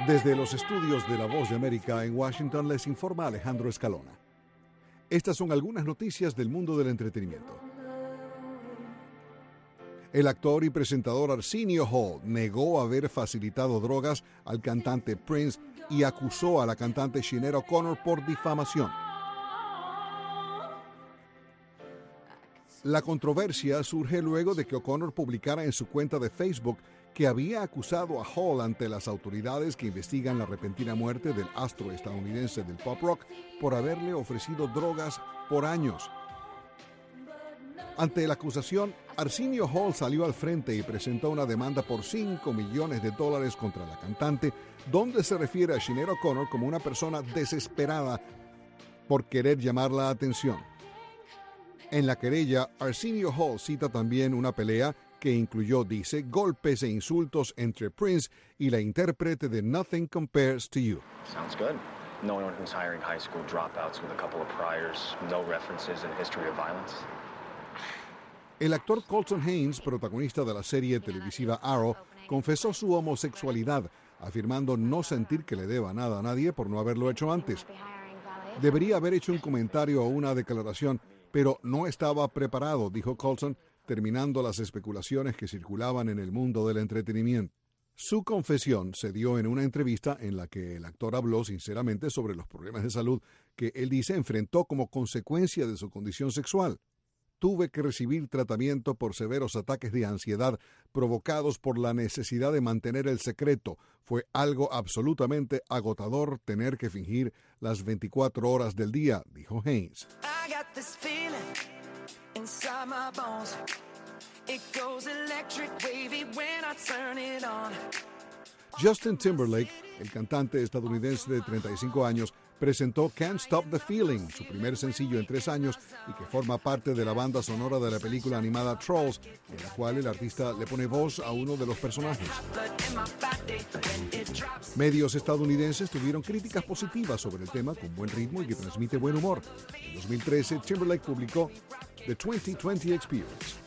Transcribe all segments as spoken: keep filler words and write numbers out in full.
Desde los estudios de La Voz de América en Washington les informa Alejandro Escalona. Estas son algunas noticias del mundo del entretenimiento. El actor y presentador Arsenio Hall negó haber facilitado drogas al cantante Prince y acusó a la cantante Sinéad O'Connor por difamación. La controversia surge luego de que O'Connor publicara en su cuenta de Facebook que había acusado a Hall ante las autoridades que investigan la repentina muerte del astro estadounidense del pop rock por haberle ofrecido drogas por años. Ante la acusación, Arsenio Hall salió al frente y presentó una demanda por cinco millones de dólares contra la cantante, donde se refiere a Sinéad O'Connor como una persona desesperada por querer llamar la atención. En la querella, Arsenio Hall cita también una pelea que incluyó, dice, golpes e insultos entre Prince y la intérprete de Nothing Compares to You. Sounds good. No one who's hiring high school dropouts with a couple of priors, no references in history of violence. El actor Colton Haynes, protagonista de la serie televisiva Arrow, confesó su homosexualidad, afirmando no sentir que le deba nada a nadie por no haberlo hecho antes. Debería haber hecho un comentario o una declaración, pero no estaba preparado, dijo Colton, terminando las especulaciones que circulaban en el mundo del entretenimiento. Su confesión se dio en una entrevista en la que el actor habló sinceramente sobre los problemas de salud que él dice enfrentó como consecuencia de su condición sexual. Tuve que recibir tratamiento por severos ataques de ansiedad provocados por la necesidad de mantener el secreto. Fue algo absolutamente agotador tener que fingir las veinticuatro horas del día, dijo Haynes. Justin Timberlake, el cantante estadounidense de treinta y cinco años, presentó Can't Stop the Feeling, su primer sencillo en tres años y que forma parte de la banda sonora de la película animada Trolls, en la cual el artista le pone voz a uno de los personajes. Medios estadounidenses tuvieron críticas positivas sobre el tema con buen ritmo y que transmite buen humor. En dos mil trece, Timberlake publicó The veinte veinte Experience.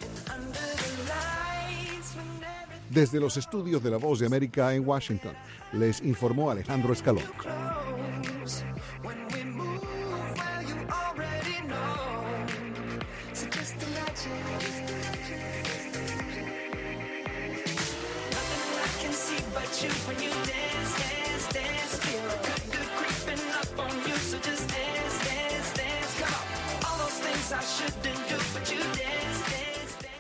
Desde los estudios de La Voz de América en Washington, les informó Alejandro Escalón. But you, when you